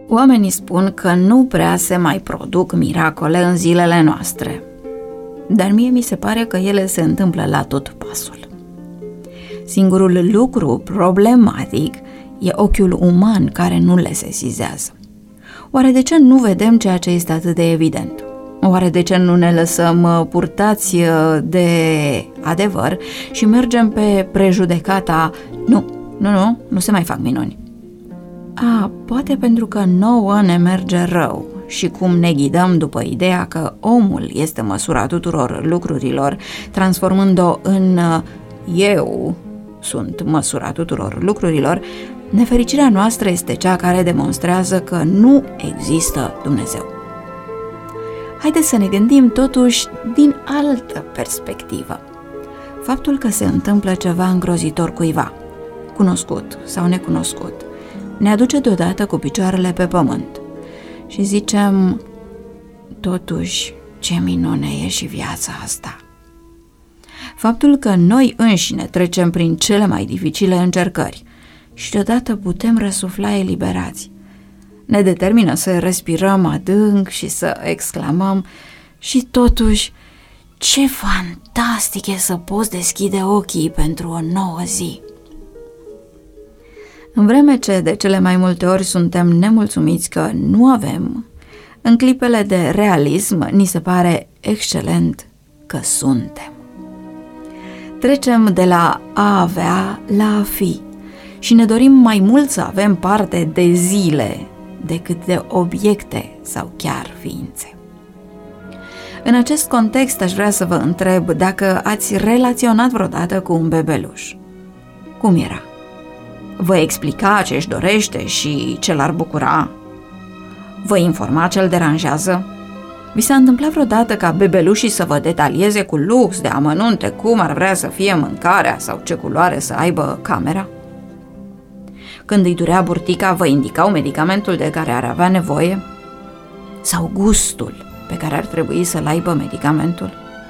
Oamenii spun că nu prea se mai produc miracole în zilele noastre, dar mie mi se pare că ele se întâmplă la tot pasul. Singurul lucru problematic e ochiul uman care nu le sesizează. Oare de ce nu vedem ceea ce este atât de evident? Oare de ce nu ne lăsăm purtați de adevăr și mergem pe prejudecata nu se mai fac minuni? Poate pentru că nouă ne merge rău și cum ne ghidăm după ideea că omul este măsura tuturor lucrurilor, transformând-o în eu sunt măsura tuturor lucrurilor, nefericirea noastră este cea care demonstrează că nu există Dumnezeu. Haideți să ne gândim totuși din altă perspectivă. Faptul că se întâmplă ceva îngrozitor cuiva, cunoscut sau necunoscut, ne aduce deodată cu picioarele pe pământ și zicem, totuși, ce minune e și viața asta. Faptul că noi înșine trecem prin cele mai dificile încercări și deodată putem răsufla eliberați, ne determină să respirăm adânc și să exclamăm, și totuși, ce fantastic e să poți deschide ochii pentru o nouă zi. În vreme ce de cele mai multe ori suntem nemulțumiți că nu avem, în clipele de realism ni se pare excelent că suntem. Trecem de la a avea la a fi și ne dorim mai mult să avem parte de zile decât de obiecte sau chiar ființe. În acest context aș vrea să vă întreb dacă ați relaționat vreodată cu un bebeluș. Cum era? Vă explica ce își dorește și ce l-ar bucura? Vă informa ce îl deranjează? Vi s-a întâmplat vreodată ca bebelușii să vă detalieze cu lux de amănunte cum ar vrea să fie mâncarea sau ce culoare să aibă camera? Când îi durea burtica, vă indicau medicamentul de care ar avea nevoie? Sau gustul pe care ar trebui să-l aibă medicamentul?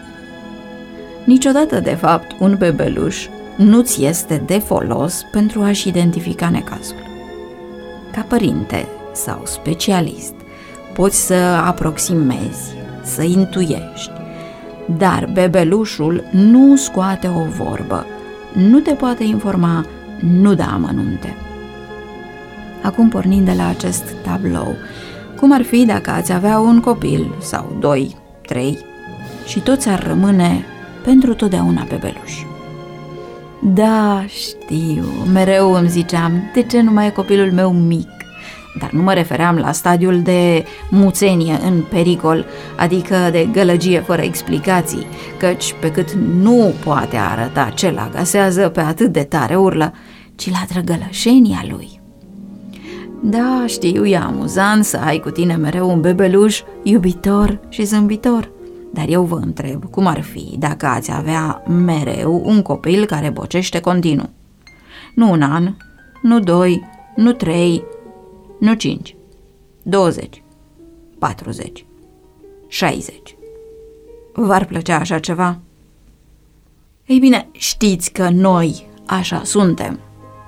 Niciodată, de fapt, un bebeluș nu-ți este de folos pentru a-și identifica necazul. Ca părinte sau specialist, poți să aproximezi, să intuiești, dar bebelușul nu scoate o vorbă, nu te poate informa, nu da amănunte. Acum, pornind de la acest tablou, cum ar fi dacă ați avea un copil sau 2, 3 și toți ar rămâne pentru totdeauna bebeluși? Da, știu, mereu îmi ziceam, de ce nu mai e copilul meu mic? Dar nu mă refeream la stadiul de muțenie în pericol, adică de gălăgie fără explicații, căci pe cât nu poate arăta ce l agasează, pe atât de tare urlă, ci la drăgălășenia lui. Da, știu, e amuzant să ai cu tine mereu un bebeluș iubitor și zâmbitor, dar eu vă întreb, cum ar fi dacă ați avea mereu un copil care bocește continuu? Nu un an, nu 2, nu 3, nu 5, 20, 40, 60. V-ar plăcea așa ceva? Ei bine, știți că noi așa suntem.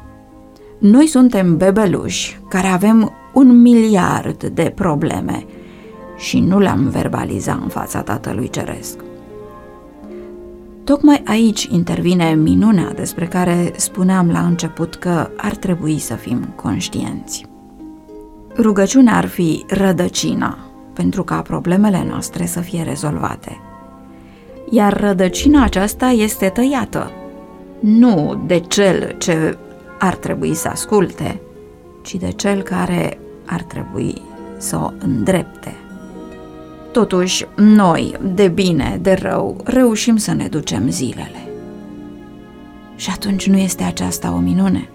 Noi suntem bebeluși care avem 1 miliard de probleme și nu le-am verbalizat în fața Tatălui Ceresc. Tocmai aici intervine minunea despre care spuneam la început că ar trebui să fim conștienți. Rugăciunea ar fi rădăcina pentru ca problemele noastre să fie rezolvate. Iar rădăcina aceasta este tăiată, nu de cel ce ar trebui să asculte, ci de cel care ar trebui să o îndrepte. Totuși, noi, de bine, de rău, reușim să ne ducem zilele. Și atunci nu este aceasta o minune?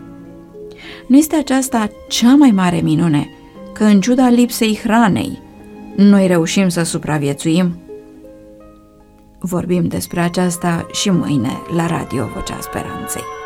Nu este aceasta cea mai mare minune, că în ciuda lipsei hranei, noi reușim să supraviețuim? Vorbim despre aceasta și mâine la Radio Vocea Speranței.